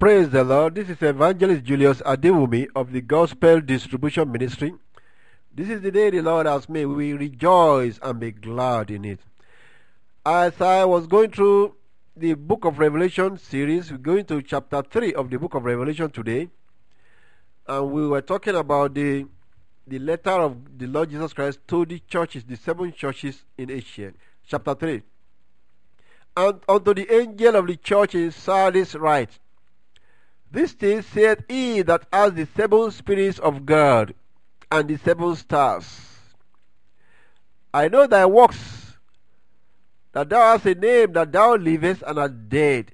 Praise the Lord. This is Evangelist Julius Adewumi of the Gospel Distribution Ministry. This is the day the Lord has made. We will rejoice and be glad in it. As I was going through the Book of Revelation series, we're going to chapter 3 of the Book of Revelation today. And we were talking about the letter of the Lord Jesus Christ to the churches, the 7 churches in Asia. Chapter 3. And unto the angel of the church in Sardis write, This thing saith he that has the 7 spirits of God and the 7 stars. I know thy works, that thou hast a name, that thou livest and art dead.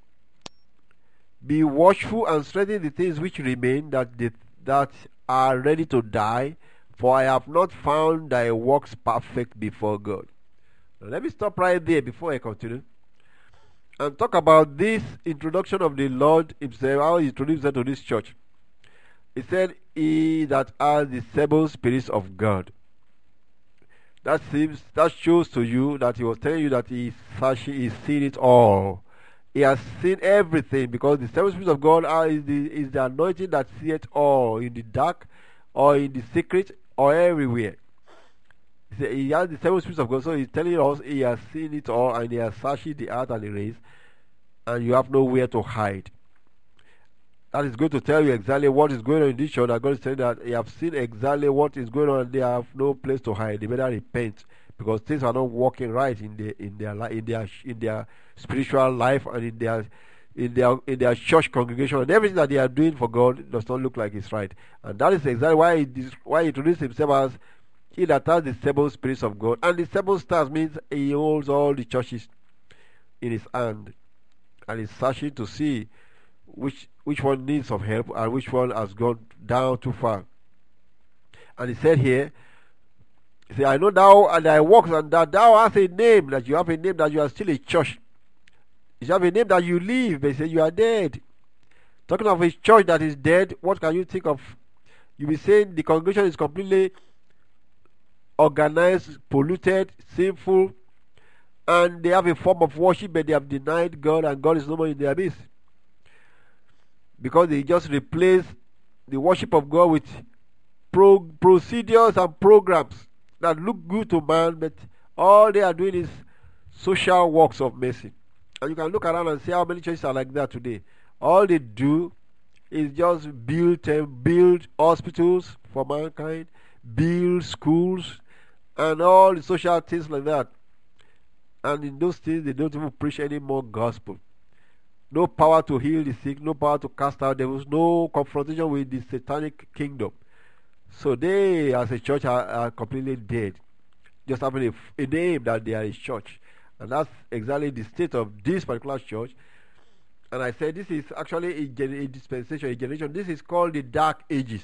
Be watchful and strengthen the things which remain, that are ready to die, for I have not found thy works perfect before God. Now, let me stop right there before I continue and talk about this introduction of the Lord himself, how he introduced himself to this church. He said, he that has the 7 spirits of God. That shows to you that he was telling you that he's seen it all. He has seen everything, because the 7 spirits of God is the anointing that seeth all, in the dark or in the secret or everywhere. He has the 7 spirits of God, so he's telling us he has seen it all, and he has searched the earth and the race, and you have nowhere to hide. That is going to tell you exactly what is going on in this church. That God is saying that he have seen exactly what is going on, and they have no place to hide. They better repent, because things are not working right in their spiritual life, and in their church congregation, and everything that they are doing for God does not look like it's right. And that is exactly why he introduced himself as he that has the 7 spirits of God. And the 7 stars means he holds all the churches in his hand, and is searching to see which one needs some help and which one has gone down too far. And he said here, he said, I know thou and thy works, and that thou hast a name, that you have a name, that you are still a church. You have a name that you live, but he said you are dead. Talking of a church that is dead, what can you think of? You be saying the congregation is completely organized, polluted, sinful, and they have a form of worship, but they have denied God, and God is no more in their midst, because they just replace the worship of God with procedures and programs that look good to man, but all they are doing is social works of mercy. And you can look around and see how many churches are like that today. All they do is just build hospitals for mankind, build schools, and all the social things like that. And in those things, they don't even preach any more gospel. No power to heal the sick, no power to cast out devils, no confrontation with the satanic kingdom. So they, as a church, are completely dead, just having a name that they are a church. And that's exactly the state of this particular church. And I said this is actually a dispensation, a generation. This is called the Dark Ages.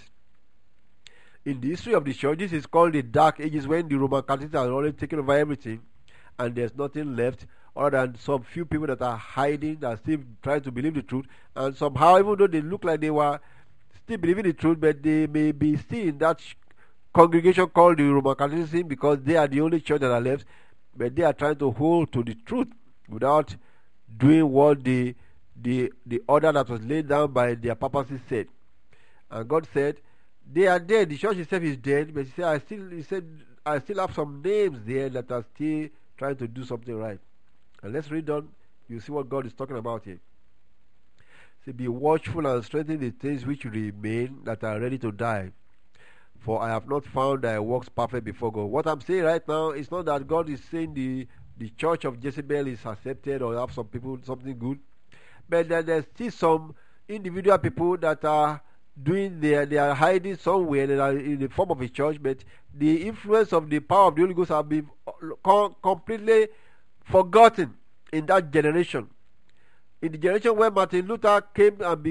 In the history of the church, this is called the Dark Ages, when the Roman Catholics are already taken over everything, and there's nothing left other than some few people that are hiding, that are still trying to believe the truth. And somehow, even though they look like they were still believing the truth, but they may be still in that congregation called the Roman Catholicism, because they are the only church that are left, but they are trying to hold to the truth without doing what the order that was laid down by their papacy said. And God said, they are dead. The church itself is dead, but he said, I still have some names there that are still trying to do something right. And let's read on. You see what God is talking about here. Say, be watchful and strengthen the things which remain, that are ready to die. For I have not found thy works perfect before God. What I'm saying right now is not that God is saying the church of Jezebel is accepted, or have some people something good, but that there's still some individual people that are doing they are hiding somewhere, that are in the form of a church, but the influence of the power of the Holy Ghost have been completely forgotten in that generation. In the generation where Martin Luther came and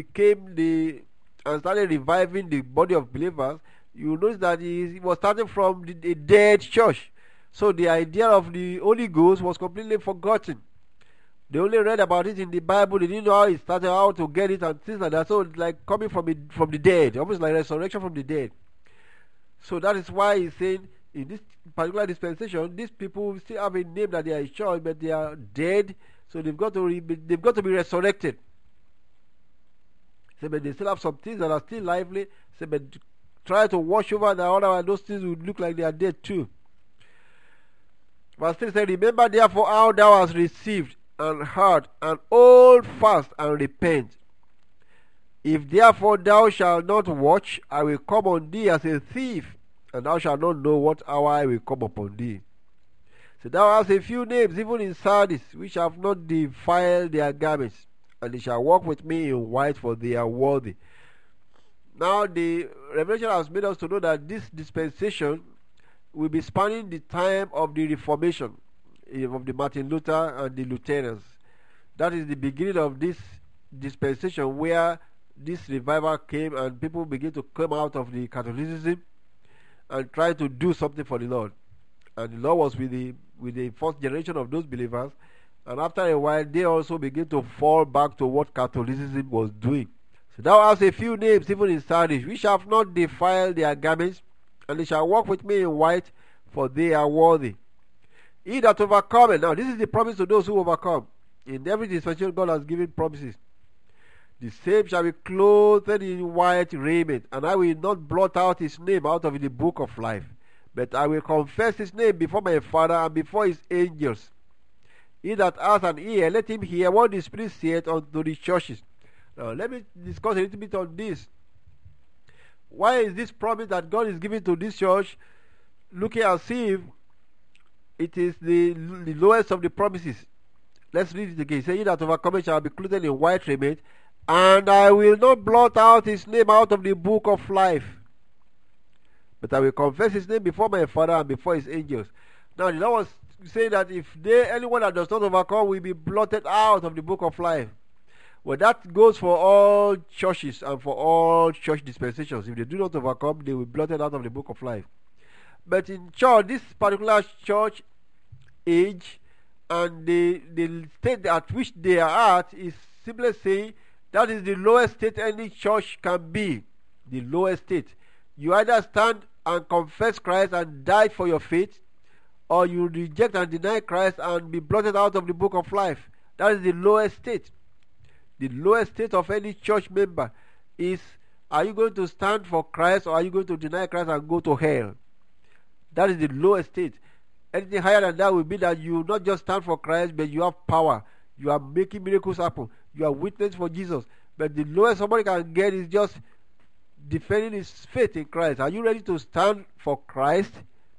and started reviving the body of believers, you notice that he was starting from a dead church. So the idea of the Holy Ghost was completely forgotten. They only read about it in the Bible. They didn't know how it started, how to get it, and things like that. So it's like coming from the dead, almost like resurrection from the dead. So that is why he's saying, in this particular dispensation, these people still have a name that they are a church, but they are dead. So they've got to be resurrected. Say, but they still have some things that are still lively. Say, but try to wash over the other, those things would look like they are dead too. Verse 3 says, remember therefore how thou hast received and heard, and hold fast and repent. If therefore thou shalt not watch, I will come on thee as a thief, and thou shalt not know what hour I will come upon thee. So thou hast a few names, even in Sardis, which have not defiled their garments, and they shall walk with me in white, for they are worthy. Now the Revelation has made us to know that this dispensation will be spanning the time of the Reformation, of the Martin Luther and the Lutherans. That is the beginning of this dispensation where this revival came and people begin to come out of the Catholicism and try to do something for the Lord. And the Lord was with the first generation of those believers, and after a while they also begin to fall back to what Catholicism was doing. So thou hast a few names even in Sardis, which have not defiled their garments, and they shall walk with me in white, for they are worthy. He that overcometh, now this is the promise to those who overcome. In every dispensation God has given promises. The same shall be clothed in white raiment, and I will not blot out his name out of the book of life, but I will confess his name before my Father and before his angels. He that has an ear, let him hear what the Spirit saith unto the churches. Now let me discuss a little bit on this. Why is this promise that God is giving to this church looking as if it is the lowest of the promises? Let's read it again. Say, he that overcometh shall be clothed in white raiment, and I will not blot out his name out of the book of life, but I will confess his name before my Father and before his angels. Now the Lord was saying that if anyone that does not overcome will be blotted out of the book of life. Well, that goes for all churches and for all church dispensations. If they do not overcome, they will be blotted out of the book of life. But in church, this particular church age and the state at which they are at is simply saying that is the lowest state any church can be. The lowest state. You either stand and confess Christ and die for your faith, or you reject and deny Christ and be blotted out of the book of life. That is the lowest state. The lowest state of any church member is, are you going to stand for Christ, or are you going to deny Christ and go to hell? That is the lowest state. Anything higher than that will be that you not just stand for Christ, but you have power. You are making miracles happen. You are witness for Jesus. But the lowest somebody can get is just defending his faith in Christ. Are you ready to stand for Christ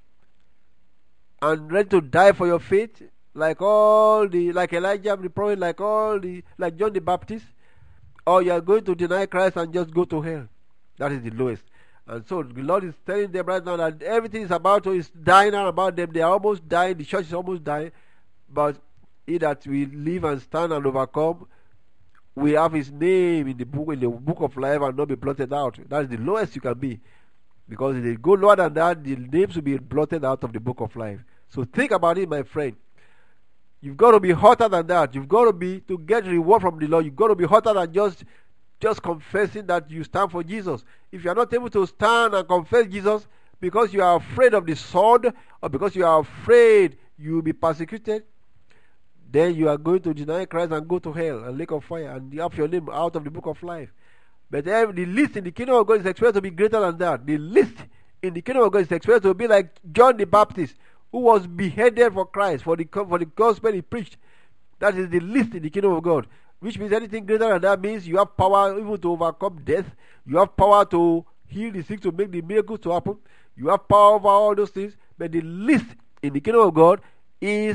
and ready to die for your faith? Like Elijah the prophet, like John the Baptist? Or you are going to deny Christ and just go to hell? That is the lowest. And so the Lord is telling them right now that everything is about to is dying out about them. They are almost dying. The church is almost dying. But he that will live and stand and overcome, we have his name in the book of life, and not be blotted out. That is the lowest you can be. Because if they go lower than that, the names will be blotted out of the book of life. So think about it, my friend. You've got to be hotter than that. You've got to be, to get reward from the Lord, you've got to be hotter than just confessing that you stand for Jesus. If you are not able to stand and confess Jesus because you are afraid of the sword, or because you are afraid you will be persecuted, then you are going to deny Christ and go to hell and lake of fire, and have your name out of the book of life. But the least in the kingdom of God is expected to be greater than that. The least in the kingdom of God is expected to be like John the Baptist, who was beheaded for Christ, for the gospel he preached. That is the least in the kingdom of God. Which means anything greater than that means you have power even to overcome death. You have power to heal the sick, to make the miracles to happen. You have power over all those things. But the least in the kingdom of God is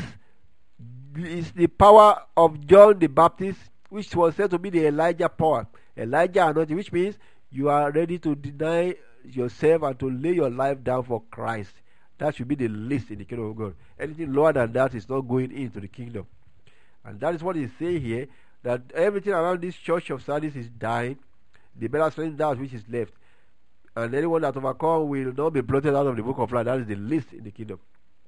the power of John the Baptist, which was said to be the Elijah power. Elijah anointing, which means you are ready to deny yourself and to lay your life down for Christ. That should be the least in the kingdom of God. Anything lower than that is not going into the kingdom. And that is what he's saying here, that everything around this church of Sardis is dying. The better strength that which is left. And anyone that overcomes will not be blotted out of the book of life. That is the least in the kingdom.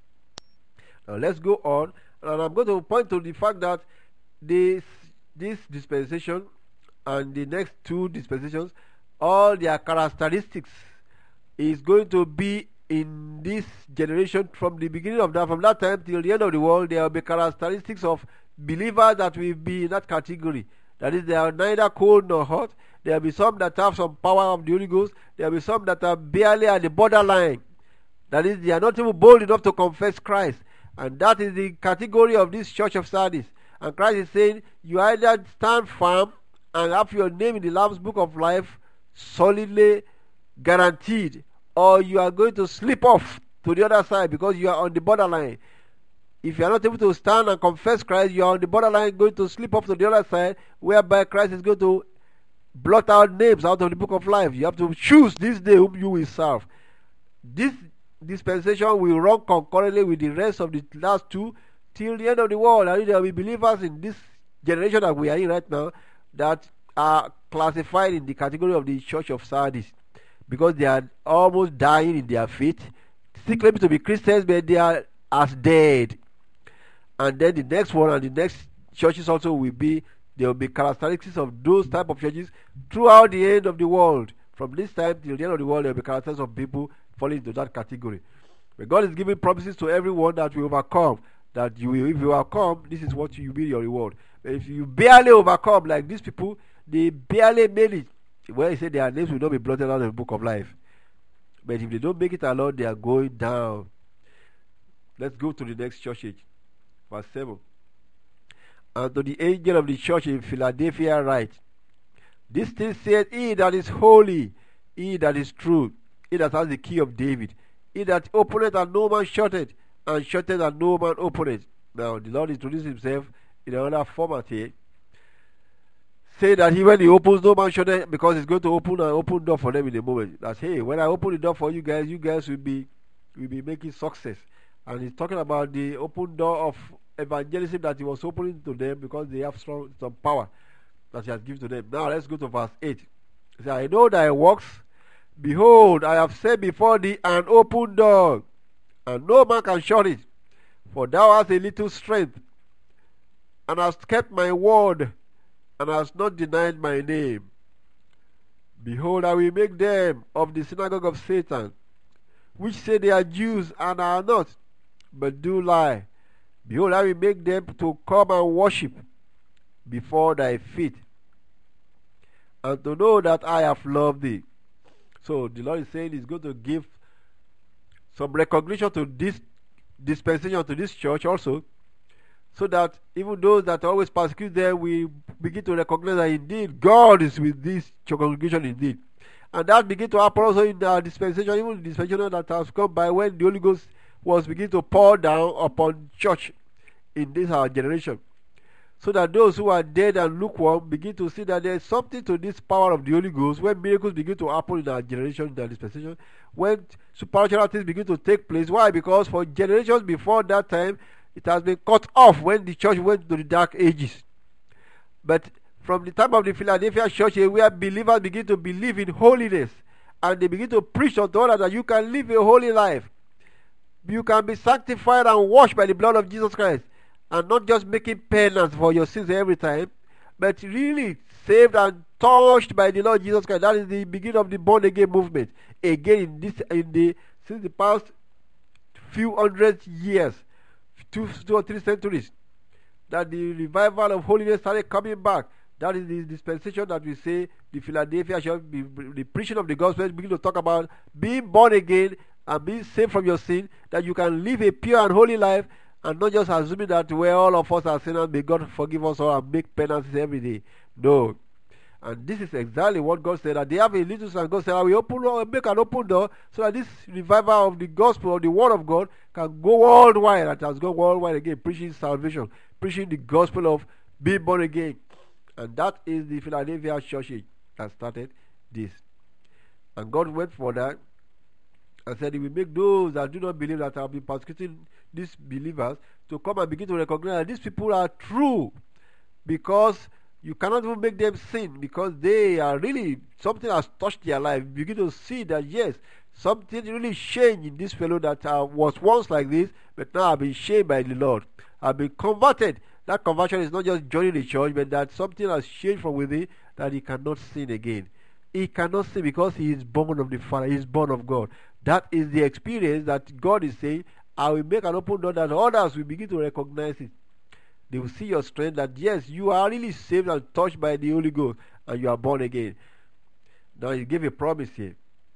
Now let's go on. And I'm going to point to the fact that this dispensation and the next two dispensations, all their characteristics is going to be in this generation from the beginning of that, from that time till the end of the world. There will be characteristics of believers that will be in that category. That is, they are neither cold nor hot. There will be some that have some power of the Holy Ghost. There will be some that are barely at the borderline. That is, they are not even bold enough to confess Christ. And that is the category of this church of Sardis. And Christ is saying, you either stand firm and have your name in the Lamb's Book of Life solidly guaranteed, or you are going to slip off to the other side because you are on the borderline. If you are not able to stand and confess Christ, you are on the borderline going to slip off to the other side, whereby Christ is going to blot out names out of the book of life. You have to choose this day whom you will serve. This dispensation will run concurrently with the rest of the last two till the end of the world. And there will be believers in this generation that we are in right now that are classified in the category of the church of Sardis, because they are almost dying in their faith, still claiming to be Christians, but they are as dead. And then the next one and the next churches also will be, there will be characteristics of those type of churches throughout the end of the world. From this time till the end of the world, there will be characteristics of people falling into that category. But God is giving promises to everyone that will overcome. That you will, if you overcome, this is what you will be your reward. But if you barely overcome, like these people, they barely made it. Well, he said their names will not be blotted out in the book of life. But if they don't make it alone, they are going down. Let's go to the next church age. Verse 7. And to the angel of the church in Philadelphia write, this thing said he that is holy, he that is true, he that has the key of David, he that openeth and no man shutteth, and shutteth and no man openeth. Now the Lord introduced himself in another format here. Say that he, when he opens, no man shutteth, because he's going to open an open door for them in a moment. That, hey, when I open the door for you guys will be making success. And he's talking about the open door of evangelism that he was opening to them, because they have some power that he has given to them. Now let's go to verse 8. He said, I know thy works. Behold, I have set before thee an open door, and no man can shut it. For thou hast a little strength, and hast kept my word, and hast not denied my name. Behold, I will make them of the synagogue of Satan, which say they are Jews and are not, but do lie. Behold, I will make them to come and worship before thy feet, and to know that I have loved thee. So the Lord is saying he's going to give some recognition to this dispensation, to this church also, so that even those that always persecute them will begin to recognize that indeed God is with this congregation indeed. And that begin to happen also in the dispensation, even the dispensation that has come by when the Holy Ghost was beginning to pour down upon church in this our generation. So that those who are dead and lukewarm begin to see that there is something to this power of the Holy Ghost. When miracles begin to happen in our generation, in our dispensation, when supernatural things begin to take place. Why? Because for generations before that time, it has been cut off when the church went to the dark ages. But from the time of the Philadelphia church, where believers begin to believe in holiness, and they begin to preach unto others that you can live a holy life, you can be sanctified and washed by the blood of Jesus Christ, and not just making penance for your sins every time, but really saved and touched by the Lord Jesus Christ. That is the beginning of the born again movement. Again, since the past few hundred years, two or three centuries, that the revival of holiness started coming back. That is the dispensation that we say the Philadelphia church, the preaching of the gospel, begin to talk about being born again and being saved from your sin, that you can live a pure and holy life, and not just assuming that where all of us are sinners, may God forgive us all and make penances every day. No. And this is exactly what God said, that they have a little son. God said, I will make an open door so that this revival of the gospel, of the word of God, can go worldwide. That has gone worldwide again, preaching salvation, preaching the gospel of being born again. And that is the Philadelphia church that started this. And God went for that and said he will make those that do not believe, that have been persecuting these believers, to come and begin to recognize that these people are true, because you cannot even make them sin, because they are really, something has touched their life. You begin to see that yes, something really changed in this fellow that was once like this, but now have been changed by the Lord, have been converted. That conversion is not just joining the church, but that something has changed from within, that he cannot sin again. He cannot sin because he is born of the Father, he is born of God. That is the experience that God is saying, I will make an open door that others will begin to recognize it. They will see your strength that yes, you are really saved and touched by the Holy Ghost and you are born again. Now he gave a promise here.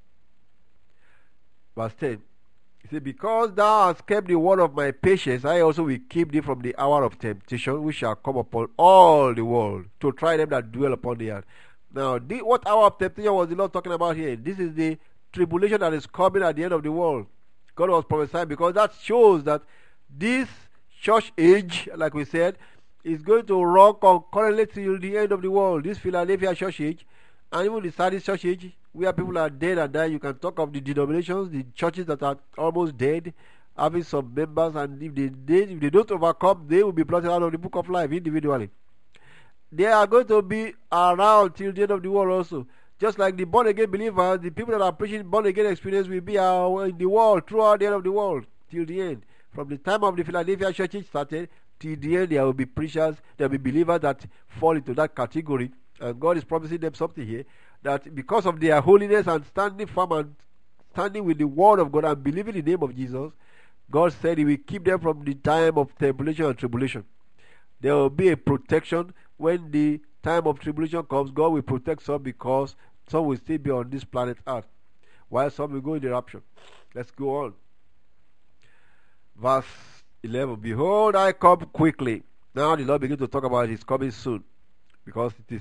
Verse 10. He said, because thou hast kept the word of my patience, I also will keep thee from the hour of temptation, which shall come upon all the world, to try them that dwell upon the earth. Now, what hour of temptation was the Lord talking about here? This is the tribulation that is coming at the end of the world. God was prophesying, because that shows that this church age, like we said, is going to run concurrently till the end of the world. This Philadelphia church age, and even the Sardis church age, where people are dead and dying. You can talk of the denominations, the churches that are almost dead, having some members, and if they don't overcome, they will be blotted out of the book of life individually. They are going to be around till the end of the world also. Just like the born again believers, the people that are preaching born again experience will be in the world throughout the end of the world till the end. From the time of the Philadelphia church started till the end, there will be preachers, there will be believers that fall into that category. And God is promising them something here, that because of their holiness and standing firm and standing with the word of God and believing in the name of Jesus, God said He will keep them from the time of tribulation and tribulation. There will be a protection when the time of tribulation comes. God will protect some, because some will still be on this planet Earth, while some will go in the rapture. Let's go on. Verse 11. Behold, I come quickly. Now the Lord begins to talk about His coming soon, because it is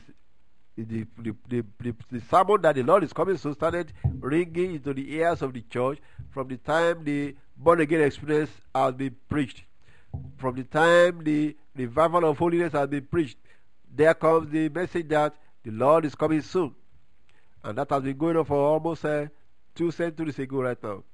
the sermon that the Lord is coming soon started ringing into the ears of the church from the time the born again experience has been preached, from the time the revival of holiness has been preached. There comes the message that the Lord is coming soon, and that has been going on for almost 2 centuries ago right now.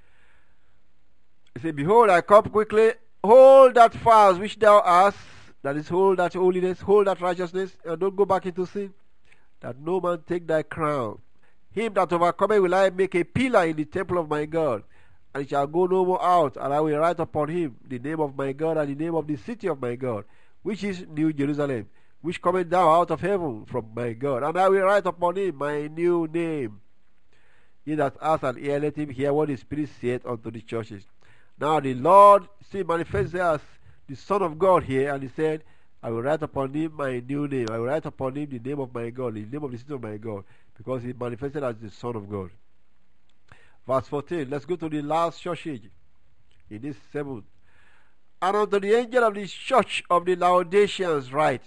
He said, behold, I come quickly. Hold that fast which thou hast, that is, hold that holiness, hold that righteousness, and don't go back into sin, that no man take thy crown. Him that overcometh will I make a pillar in the temple of my God, and he shall go no more out, and I will write upon him the name of my God and the name of the city of my God, which is New Jerusalem, which cometh down out of heaven from my God, and I will write upon him my new name. He that has an ear, let him hear what the Spirit saith unto the churches. Now the Lord still manifests as the Son of God here, and He said, I will write upon him my new name. I will write upon him the name of my God, the name of the city of my God, because He manifested as the Son of God. Verse 14. Let's go to the last church age in this 7th. And unto the angel of the church of the Laodiceans write.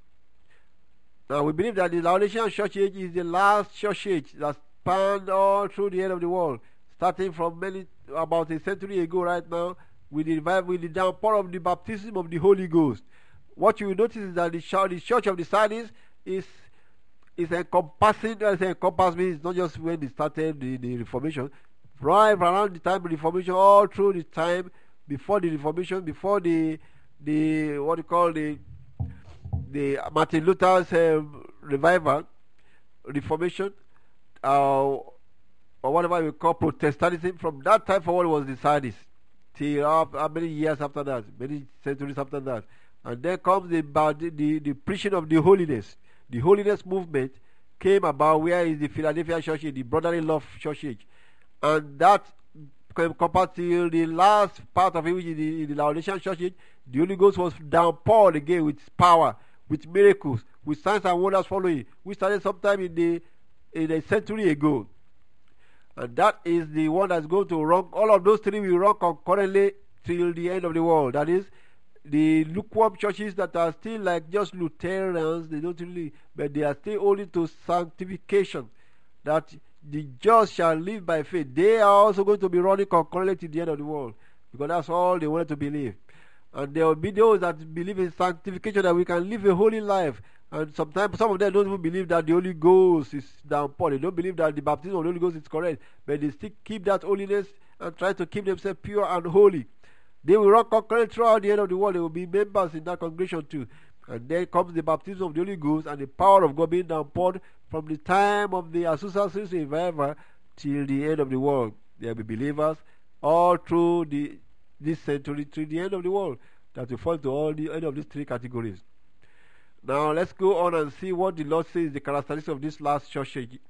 Now we believe that the Laodicean church age is the last church age that spanned all through the end of the world, starting from about a century ago right now, with the downpour of the baptism of the Holy Ghost. What you will notice is that the church of the Sardis is encompassing. Encompass means not just when they started the Reformation, right around the time of the Reformation, all through the time before the Reformation, before the what you call the Martin Luther's revival, Reformation, or whatever we call Protestantism. From that time forward was the Sardis, till how many years after that, many centuries after that. And then comes the preaching of the holiness. The holiness movement came about, where is the Philadelphia church age, the brotherly love church age. And that compared to the last part of it, which is the Laodicean church age, the Holy Ghost was downpoured again with power, with miracles, with signs and wonders following. We started sometime in a century ago. And that is the one that's going to run. All of those three will run concurrently till the end of the world. That is, the lukewarm churches that are still like just Lutherans, they don't really, but they are still holding to sanctification, that the just shall live by faith. They are also going to be running concurrently to the end of the world, because that's all they wanted to believe. And there will be those that believe in sanctification, that we can live a holy life. And sometimes some of them don't even believe that the Holy Ghost is downpoured. They don't believe that the baptism of the Holy Ghost is correct, but they still keep that holiness and try to keep themselves pure and holy. They will run concurrently throughout the end of the world. They will be members in that congregation too. And then comes the baptism of the Holy Ghost and the power of God being downpoured from the time of the Azusa Street revival till the end of the world. There will be believers all through this century till the end of the world that will fall into all the end of these three categories. Now let's go on and see what the Lord says the characteristics of this last church age.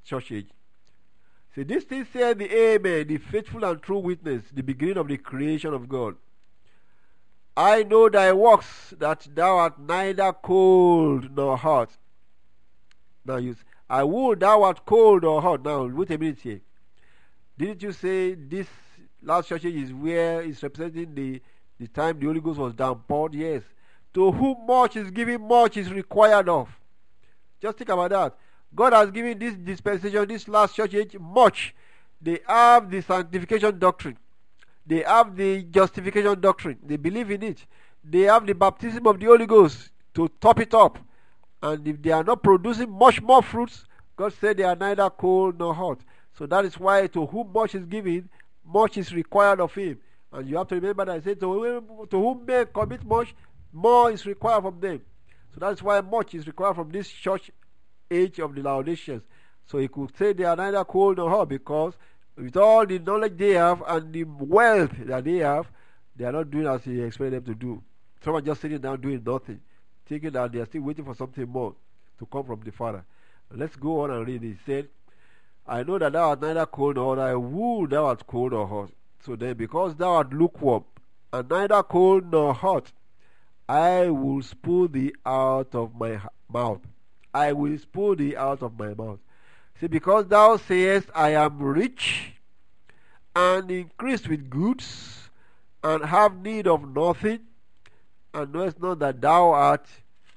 See, this thing said the Amen, the faithful and true witness, the beginning of the creation of God. I know thy works, that thou art neither cold nor hot. Now I would thou art cold or hot. Now wait a minute here. Didn't you say this last church age is where it's representing the time the Holy Ghost was downpoured? Yes. To whom much is given, much is required of. Just think about that. God has given this dispensation, this last church age, much. They have the sanctification doctrine. They have the justification doctrine. They believe in it. They have the baptism of the Holy Ghost to top it up. And if they are not producing much more fruits, God said they are neither cold nor hot. So that is why to whom much is given, much is required of him. And you have to remember that I said to whom men commit much, more is required from them. So that is why much is required from this church age of the Laodiceans. So he could say they are neither cold nor hot, because with all the knowledge they have and the wealth that they have, they are not doing as he expected them to do. Some are just sitting down doing nothing, thinking that they are still waiting for something more to come from the Father. Let's go on and read. He said, I know that thou art neither cold nor hot. I would thou art cold or hot. So then, because thou art lukewarm, and neither cold nor hot, I will spew thee out of my mouth. I will spew thee out of my mouth. See, because thou sayest, I am rich, and increased with goods, and have need of nothing, and knowest not that thou art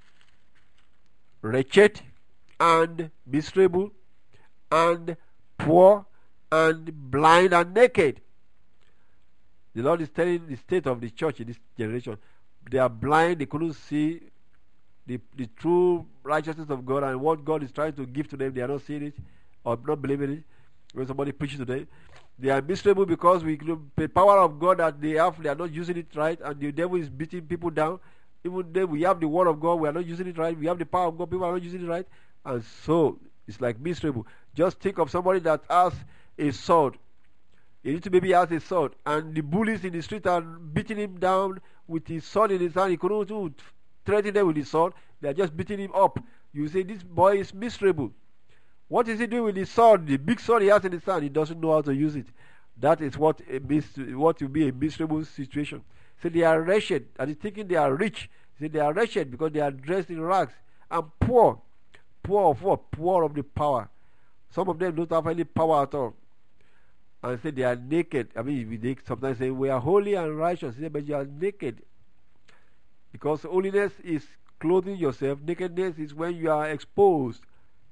wretched, and miserable, and poor, and blind, and naked. The Lord is telling the state of the church in this generation. They are blind, they couldn't see the true righteousness of God and what God is trying to give to them. They are not seeing it or not believing it. When somebody preaches to them, they are miserable because the power of God that they have, they are not using it right, and the devil is beating people down. Even then, we have the word of God, we are not using it right. We have the power of God, people are not using it right, and so it's like miserable. Just think of somebody that has a sword. He needs to maybe has a sword, and the bullies in the street are beating him down with his sword in his hand. He couldn't threaten them with his sword. They are just beating him up. You say this boy is miserable. What is he doing with his sword? The big sword he has in his hand, he doesn't know how to use it. That is what will be a miserable situation. So they are wretched, and he's thinking they are rich. Say they are wretched because they are dressed in rags, and poor. Poor of what? Poor of the power. Some of them don't have any power at all. And say they are naked. I mean, they sometimes say we are holy and righteous. Say, but you are naked. Because holiness is clothing yourself. Nakedness is when you are exposed,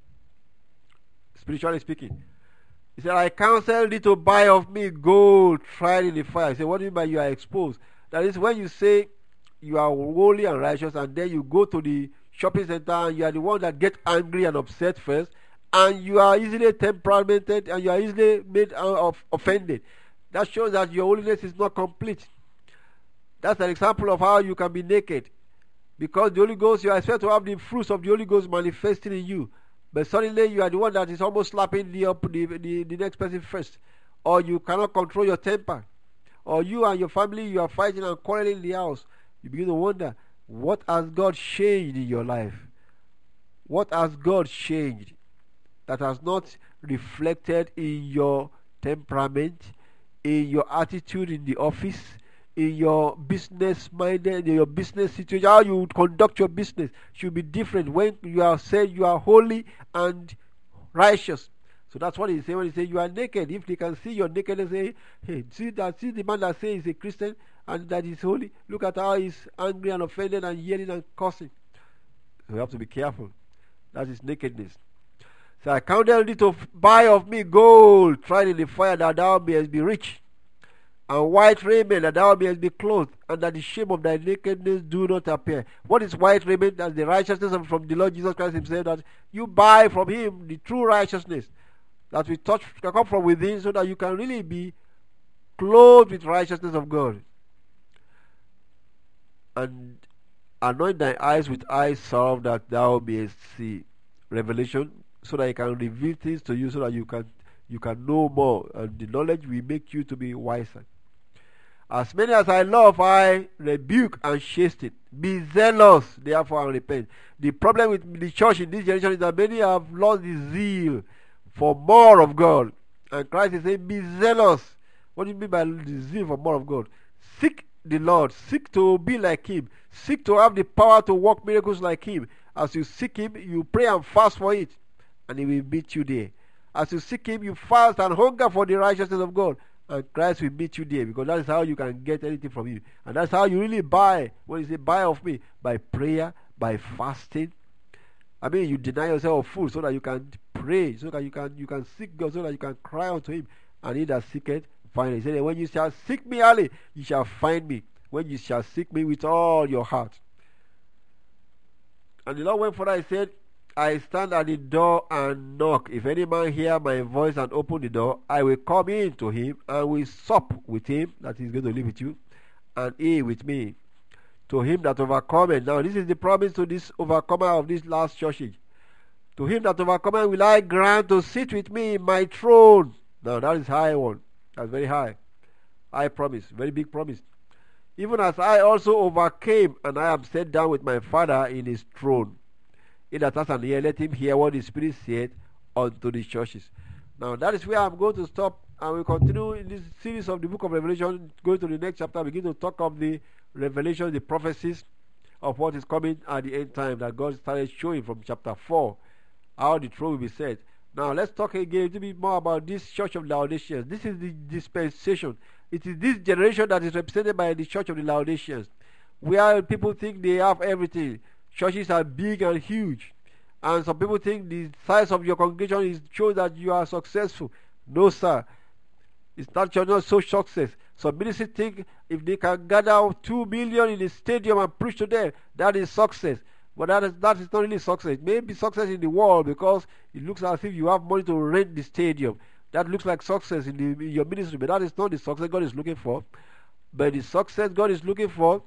spiritually speaking. He said, I counsel thee to buy of me gold tried in the fire. He said, what do you mean by you are exposed? That is when you say you are holy and righteous, and then you go to the shopping center and you are the one that get angry and upset first, and you are easily temperamented, and you are easily made offended. That shows that your holiness is not complete. That's an example of how you can be naked. Because the Holy Ghost, you are expected to have the fruits of the Holy Ghost manifesting in you. But suddenly you are the one that is almost slapping the next person first. Or you cannot control your temper. Or you and your family, you are fighting and quarreling in the house. You begin to wonder, what has God changed in your life? What has God changed that has not reflected in your temperament, in your attitude in the office, in your business minded, in your business situation? How you conduct your business should be different when you are said you are holy and righteous. So that's what he's saying when he says you are naked. If they can see your nakedness, say, hey, see the man that says he's a Christian and that he's holy. Look at how he's angry and offended and yelling and cursing. So you have to be careful. That is nakedness. So I counsel thee to buy of me gold tried in the fire, that thou mayest be rich, and white raiment, that thou mayest be clothed, and that the shame of thy nakedness do not appear. What is white raiment? That's the righteousness from the Lord Jesus Christ himself, that you buy from him the true righteousness that we touch can come from within, so that you can really be clothed with righteousness of God. And anoint thy eyes with eye salve, that thou mayest see. Revelation, so that he can reveal things to you, so that you can know more, and the knowledge will make you to be wiser. As many as I love, I rebuke and chasten. Be zealous, therefore, and repent. The problem with the church in this generation is that many have lost the zeal for more of God. And Christ is saying, be zealous. What do you mean by the zeal for more of God? Seek the Lord. Seek to be like Him. Seek to have the power to work miracles like Him. As you seek Him, you pray and fast for it, and He will meet you there. As you seek Him, you fast and hunger for the righteousness of God, and Christ will meet you there, because that is how you can get anything from Him. And that's how you really buy. When you say buy of me, by prayer, by fasting. I mean, you deny yourself of food so that you can pray, so that you can seek God, so that you can cry unto Him. And He that seeketh, find it. He said, when you shall seek me early, you shall find me. When you shall seek me with all your heart. And the Lord went further, He said, I stand at the door and knock. If any man hear my voice and open the door, I will come in to him and will sup with him, that He's going to live with you, and he with me. To him that overcometh. Now this is the promise to this overcomer of this last church age. To him that overcometh will I grant to sit with me in my throne. Now that is high one. That's very high. High promise. Very big promise. Even as I also overcame, and I am set down with my Father in His throne. He that has an ear, let him hear what the Spirit said unto the churches. Now that is where I'm going to stop, and we'll continue in this series of the book of Revelation. Going to the next chapter, begin to talk of the revelation, the prophecies of what is coming at the end time that God started showing from chapter 4, how the throne will be set. Now let's talk again a little bit more about this church of Laodiceans. This is the dispensation. It is this generation that is represented by the church of the Laodiceans, where people think they have everything. Churches are big and huge, and some people think the size of your congregation shows that you are successful. No, sir. It's not so success. Some ministries think if they can gather 2 million in a stadium and preach to them, that is success. But that is not really success. It may be success in the world because it looks as if you have money to rent the stadium. That looks like success in your ministry, but that is not the success God is looking for. But the success God is looking for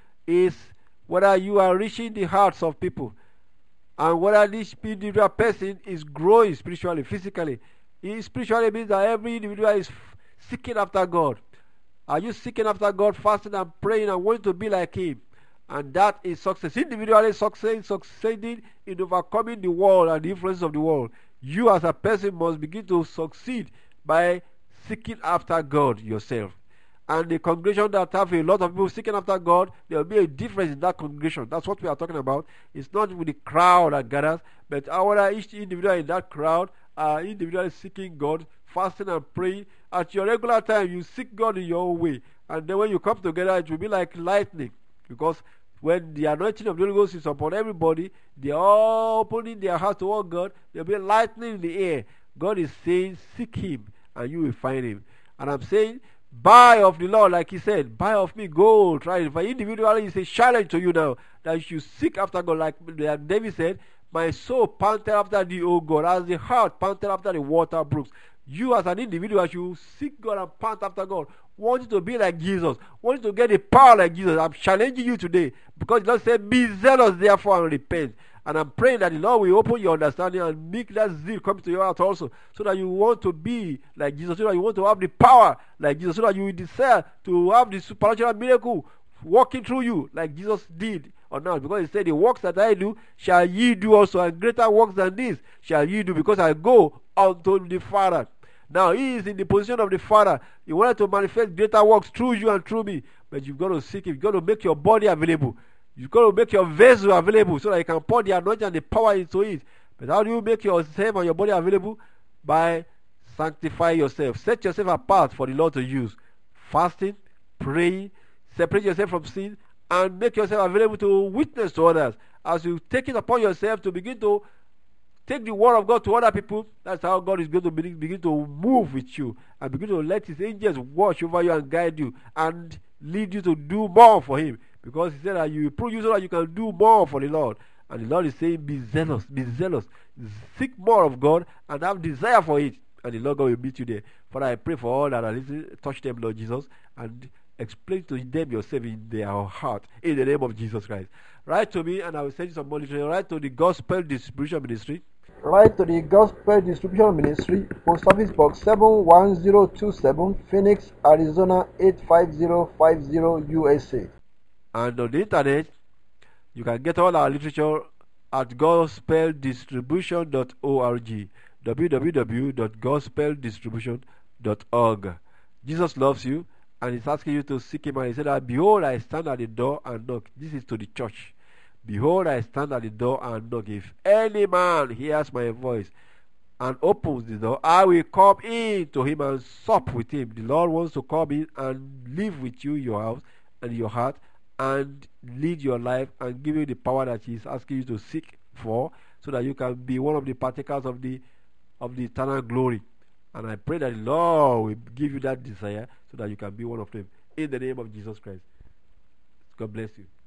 is whether you are reaching the hearts of people, and whether this individual person is growing spiritually, physically. Spiritually means that every individual is seeking after God. Are you seeking after God, fasting and praying and wanting to be like Him? And that is success. Individually succeeding in overcoming the world and the influences of the world. You as a person must begin to succeed by seeking after God yourself. And the congregation that have a lot of people seeking after God, there will be a difference in that congregation. That's what we are talking about. It's not with the crowd that gathers, but whether each individual in that crowd are individually seeking God, fasting and praying. At your regular time, you seek God in your own way. And then when you come together, it will be like lightning. Because when the anointing of the Holy Ghost is upon everybody, they are all opening their hearts toward God. There will be lightning in the air. God is saying, seek Him, and you will find Him. And I'm saying, buy of the Lord, like He said, buy of me gold. Right? If individually, it's a challenge to you now that you should seek after God, like David said, my soul panted after thee, O God, as the heart panted after the water brooks. You as an individual, you seek God and pant after God, wanting to be like Jesus, wanting to get the power like Jesus. I'm challenging you today, because the Lord said, be zealous therefore and repent. And I'm praying that the Lord will open your understanding and make that zeal come to your heart also, so that you want to be like Jesus, so that you want to have the power like Jesus, so that you will desire to have the supernatural miracle working through you like Jesus did on earth. Because He said, the works that I do shall ye do also, and greater works than this shall ye do, because I go unto the Father. Now He is in the position of the Father. He wanted to manifest greater works through you and through me, but you've got to seek Him. You've got to make your body available. You've got to make your vessel available, so that you can pour the anointing and the power into it. But how do you make yourself and your body available? By sanctifying yourself. Set yourself apart for the Lord to use. Fasting, praying, separate yourself from sin, and make yourself available to witness to others. As you take it upon yourself to begin to take the word of God to other people, that's how God is going to begin to move with you, and begin to let His angels watch over you and guide you and lead you to do more for Him. Because He said that you will prove you so that you can do more for the Lord. And the Lord is saying, be zealous, seek more of God and have desire for it. And the Lord God will meet you there. Father, I pray for all that are listening, touch them, Lord Jesus, and explain to them yourself in their heart, in the name of Jesus Christ. Write to me, and I will send you some more literature. Write to the Gospel Distribution Ministry. Write to the Gospel Distribution Ministry, Post Office Box 71027, Phoenix, Arizona 85050, USA. And on the internet, you can get all our literature at gospeldistribution.org, www.gospeldistribution.org. Jesus loves you, And he's asking you to seek him. And he said that, behold, I stand at the door and knock. This is to the church. Behold, I stand at the door and knock. If any man hears my voice and opens the door, I will come in to him and sup with him. The Lord wants to come in and live with you in your house and your heart and lead your life and give you the power that He is asking you to seek for, so that you can be one of the partakers of the eternal glory. And I pray that the Lord will give you that desire so that you can be one of them. In the name of Jesus Christ. God bless you.